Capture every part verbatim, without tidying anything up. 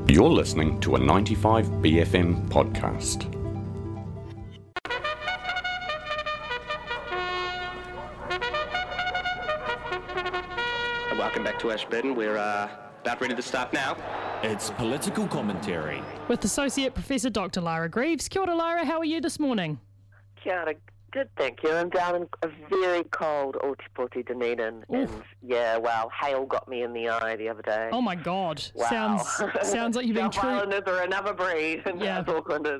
You're listening to a ninety-five B F M podcast. Welcome back to Ashburton. We're uh, about ready to start now. It's political commentary with Associate Professor Doctor Lara Greaves. Kia ora, Lara, how are you this morning? Kia ora. Good, thank you. I'm down in a very cold Ōtepoti, Dunedin, and yeah, well, hail got me in the eye the other day. Oh my God! Wow. Sounds sounds like you've been South true. Islanders are another breed, and Yeah. South Aucklanders.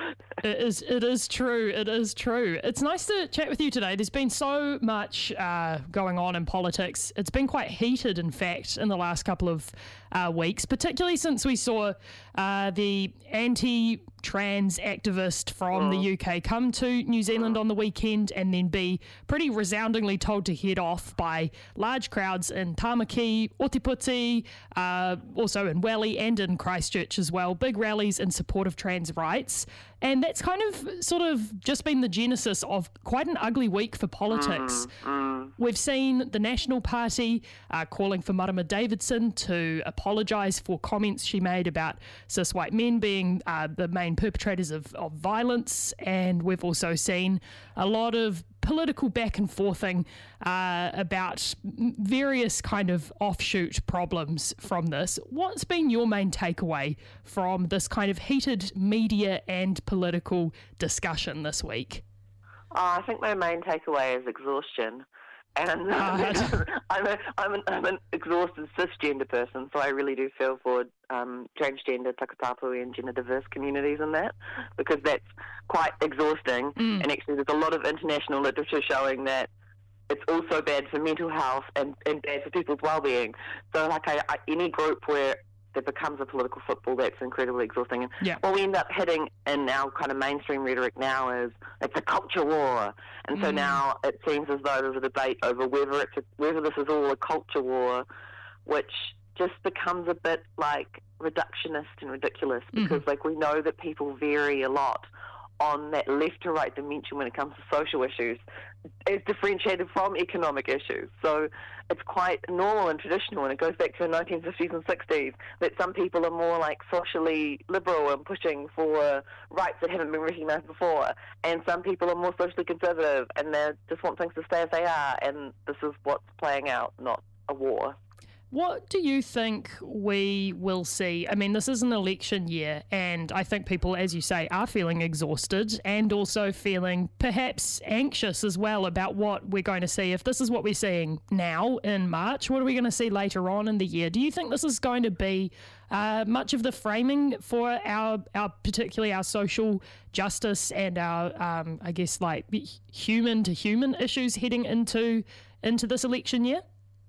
It is. It is true. It is true. It's nice to chat with you today. There's been so much uh, going on in politics. It's been quite heated, in fact, in the last couple of uh, weeks, particularly since we saw uh, the anti-trans activist from the U K come to New Zealand on the weekend and then be pretty resoundingly told to head off by large crowds in Tāmaki, Ōtepoti, uh, also in Welly and in Christchurch as well. Big rallies in support of trans rights. And that's kind of sort of just been the genesis of quite an ugly week for politics. Mm, mm. We've seen the National Party uh, calling for Marama Davidson to apologise for comments she made about cis white men being uh, the main perpetrators of, of violence. And we've also seen a lot of political back and forthing uh, about various kind of offshoot problems from this. What's been your main takeaway from this kind of heated media and political discussion this week? Oh, I think my main takeaway is exhaustion. And Uh, I'm, a, I'm, an, I'm an exhausted cisgender person, so I really do feel for um, transgender, takatapu and gender diverse communities in that, because that's quite exhausting. Mm. And actually there's a lot of international literature showing that it's also bad for mental health and, and bad for people's well-being. So like I, I, any group where there becomes a political football, that's incredibly exhausting. And Yeah. what we end up hitting in our kind of mainstream rhetoric now is it's a culture war. And so Mm. now it seems as though there's a debate over whether it's a, whether this is all a culture war, which just becomes a bit like reductionist and ridiculous, because Mhm. like we know that people vary a lot on that left to right dimension when it comes to social issues is differentiated from economic issues. So it's quite normal and traditional, and it goes back to the nineteen fifties and sixties, that some people are more like socially liberal and pushing for rights that haven't been recognised before, and some people are more socially conservative and they just want things to stay as they are, and this is what's playing out, not a war. What do you think we will see? I mean, this is an election year, and I think people, as you say, are feeling exhausted and also feeling perhaps anxious as well about what we're going to see. If this is what we're seeing now in March, what are we going to see later on in the year? Do you think this is going to be uh, much of the framing for our, our, particularly our social justice and our, um, I guess, like human to human issues heading into into this election year?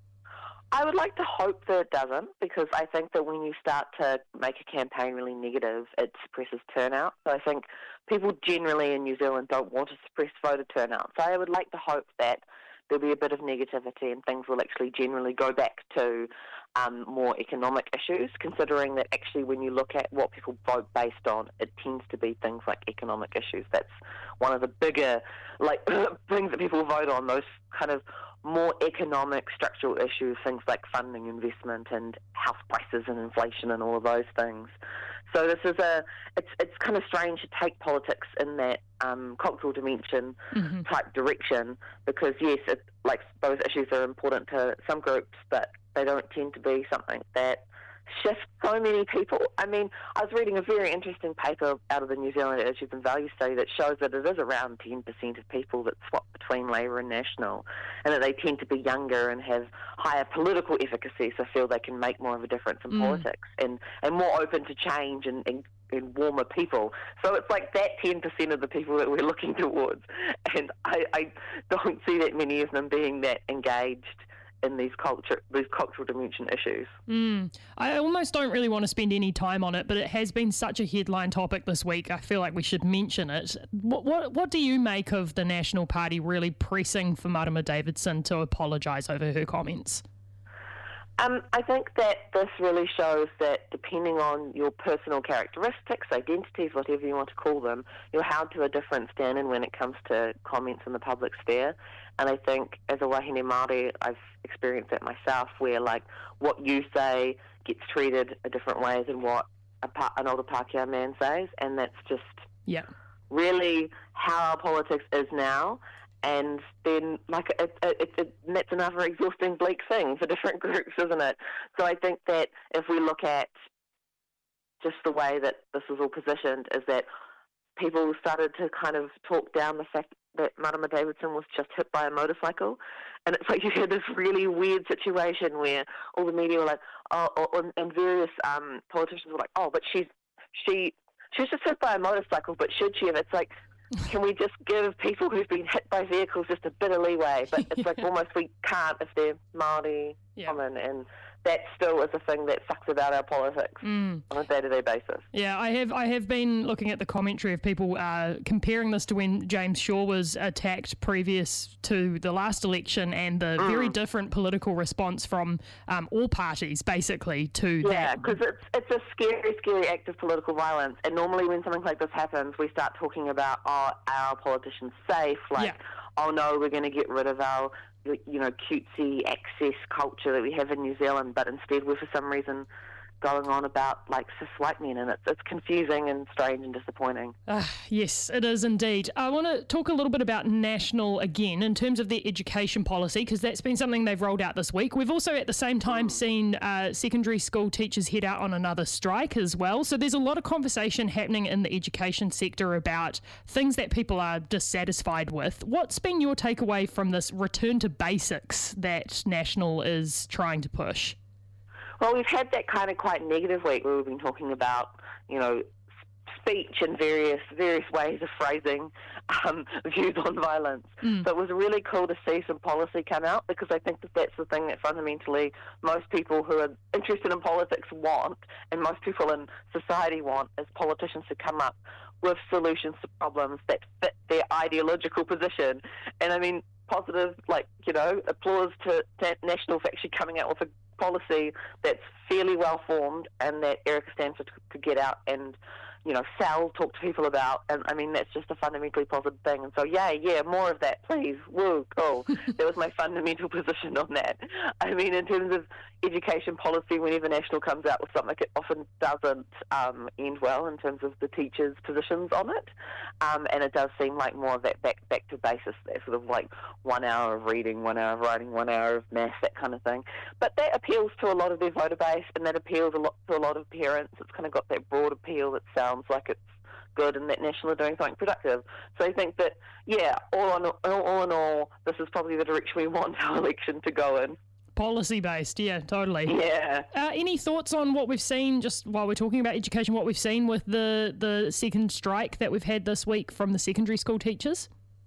I would like to hope that it doesn't, because I think that when you start to make a campaign really negative, it suppresses turnout. So I think people generally in New Zealand don't want to suppress voter turnout. So I would like to hope that there'll be a bit of negativity and things will actually generally go back to um, more economic issues, considering that actually when you look at what people vote based on, it tends to be things like economic issues. That's one of the bigger like things that people vote on, those kind of more economic structural issues, things like funding, investment, and house prices and inflation and all of those things. So this is a, it's it's kind of strange to take politics in that um, cultural dimension Mm-hmm. type direction, because yes, it, like those issues are important to some groups, but they don't tend to be something that shifts so many people. I mean, I was reading a very interesting paper out of the New Zealand Issues and Values Study that shows that it is around ten percent of people that swap between Labour and National, and that they tend to be younger and have higher political efficacy, so feel they can make more of a difference in Mm. politics, and, and more open to change and, and, and warmer people. So it's like that ten percent of the people that we're looking towards, and I, I don't see that many of them being that engaged in these culture, these cultural dimension issues. Mm. I almost don't really want to spend any time on it, but it has been such a headline topic this week. I feel like we should mention it. What what, what do you make of the National Party really pressing for Marama Davidson to apologise over her comments? Um, I think that this really shows that depending on your personal characteristics, identities, whatever you want to call them, you're held to a different standard when it comes to comments in the public sphere. And I think as a wahine Māori, I've experienced that myself, where like what you say gets treated a different way than what a pa- an older Pākehā man says, and that's just Yeah. really how our politics is now. And then, like, it, it, it, it, that's another exhausting, bleak thing for different groups, isn't it? So I think that if we look at just the way that this is all positioned, is that people started to kind of talk down the fact that Marama Davidson was just hit by a motorcycle. And it's like you had this really weird situation where all the media were like, oh, or, and various um, politicians were like, oh, but she's, she, she was just hit by a motorcycle, but should she have? It's like, can we just give people who've been hit by vehicles just a bit of leeway? But it's like almost we can't if they're Māori, Yeah. common, and that still is a thing that sucks about our politics Mm. on a day-to-day basis. Yeah, I have I have been looking at the commentary of people uh, comparing this to when James Shaw was attacked previous to the last election, and the Mm. very different political response from um, all parties, basically, to Yeah, that. because it's, it's a scary, scary act of political violence. And normally when something like this happens, we start talking about, oh, are our politicians safe? Like, Yeah. oh, no, we're going to get rid of our, you know, cutesy access culture that we have in New Zealand. But instead we're, for some reason, going on about, like, cis white men. And it's, it's confusing and strange and disappointing. Uh, yes, it is indeed. I want to talk a little bit about National again in terms of their education policy, because that's been something they've rolled out this week. We've also at the same time seen uh, secondary school teachers head out on another strike as well. So there's a lot of conversation happening in the education sector about things that people are dissatisfied with. What's been your takeaway from this return to basics that National is trying to push? Well, we've had that kind of quite negative week where we've been talking about, you know, speech and various various ways of phrasing um, views on violence. Mm. So it was really cool to see some policy come out, because I think that that's the thing that fundamentally most people who are interested in politics want, and most people in society want, is politicians to come up with solutions to problems that fit their ideological position. And I mean, positive, like, you know, applause to, to National for actually coming out with a policy that's fairly well formed and that Erica Stanford could get out and, you know, sell, talk to people about. And I mean, that's just a fundamentally positive thing. And so, yeah, yeah, more of that, please. Woo, cool. That was my fundamental position on that. I mean, in terms of education policy, whenever National comes out with something, it often doesn't um, end well in terms of the teachers' positions on it. Um, and it does seem like more of that back, back to basis, that sort of like one hour of reading, one hour of writing, one hour of maths, that kind of thing. But that appeals to a lot of their voter base, and that appeals a lot to a lot of parents. It's kind of got that broad appeal that sounds like it's good and that National are doing something productive. So I think that, yeah, all in all, all in all, this is probably the direction we want our election to go in. Policy based, yeah, totally. Yeah. Uh, any thoughts on what we've seen, just while we're talking about education, what we've seen with the, the second strike that we've had this week from the secondary school teachers?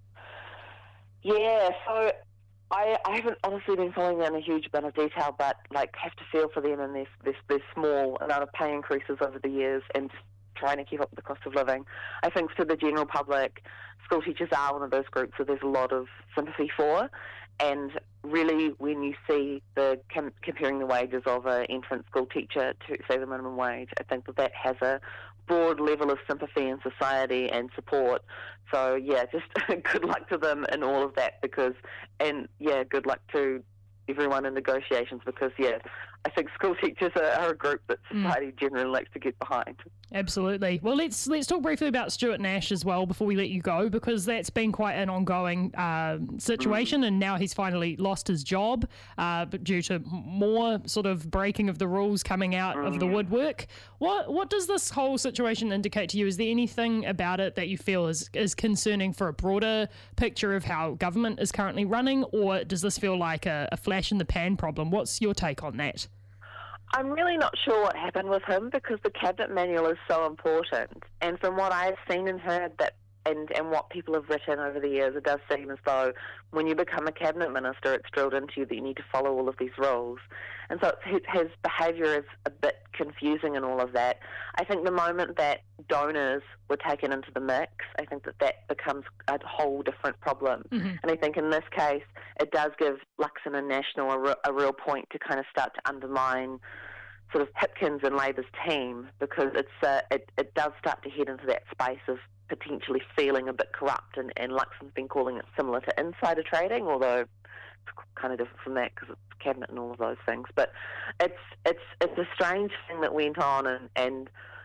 Yeah, so I, I haven't honestly been following that in a huge amount of detail, but like have to feel for them and their, their, their small amount of pay increases over the years and just trying to keep up with the cost of living. I think for the general public, school teachers are one of those groups that there's a lot of sympathy for. And really, when you see the com- comparing the wages of an entrant school teacher to, say, the minimum wage, I think that that has a broad level of sympathy in society and support. So, yeah, just good luck to them in all of that, because, and, yeah, good luck to everyone in negotiations, because, yeah, I think school teachers are, are a group that society mm. generally likes to get behind. Absolutely. Well, let's let's talk briefly about Stuart Nash as well before we let you go, because that's been quite an ongoing uh, situation, mm. and now he's finally lost his job uh, but due to more sort of breaking of the rules coming out mm. of the woodwork. What what does this whole situation indicate to you? Is there anything about it that you feel is, is concerning for a broader picture of how government is currently running, or does this feel like a, a flash in the pan problem? What's your take on that? I'm really not sure what happened with him, because the cabinet manual is so important. And from what I've seen and heard that, and, and what people have written over the years, it does seem as though when you become a cabinet minister, it's drilled into you that you need to follow all of these rules. And so it's, his behaviour is a bit confusing and all of that. I think the moment that donors were taken into the mix, I think that that becomes a whole different problem. Mm-hmm. And I think in this case, it does give Luxon and National a, re- a real point to kind of start to undermine sort of Hipkins and Labor's team, because it's uh, it, it does start to head into that space of potentially feeling a bit corrupt, and, and Luxon's been calling it similar to insider trading, although it's kind of different from that because it's cabinet and all of those things. But it's it's it's a strange thing that went on, and, and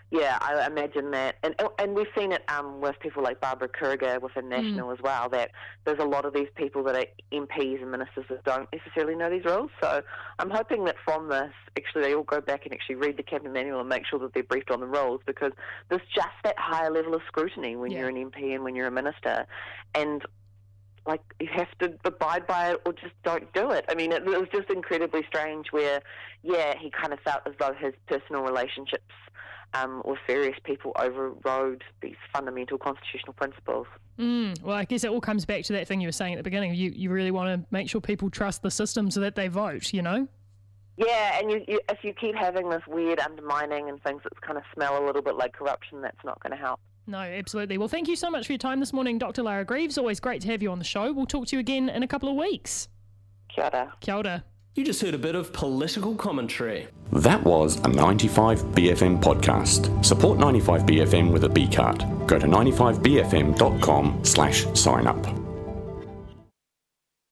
Yeah, I imagine that. And and we've seen it um, with people like Barbara Kuriger within National mm. as well, that there's a lot of these people that are M Ps and ministers that don't necessarily know these rules. So I'm hoping that from this, actually they all go back and actually read the cabinet manual and make sure that they're briefed on the rules, because there's just that higher level of scrutiny when yeah. you're an M P and when you're a minister. And like, you have to abide by it or just don't do it. I mean, it, it was just incredibly strange where, yeah, he kind of felt as though his personal relationships um, with various people overrode these fundamental constitutional principles. Mm, well, I guess it all comes back to that thing you were saying at the beginning. You, you really want to make sure people trust the system so that they vote, you know? Yeah, and you, you, if you keep having this weird undermining and things that kind of smell a little bit like corruption, that's not going to help. No, absolutely. Well, thank you so much for your time this morning, Doctor Lara Greaves. Always great to have you on the show. We'll talk to you again in a couple of weeks. Kia ora. Kia ora. You just heard a bit of political commentary. That was a ninety-five B F M podcast. Support ninety-five B F M with a B card. Go to ninety-five B F M dot com slash sign up.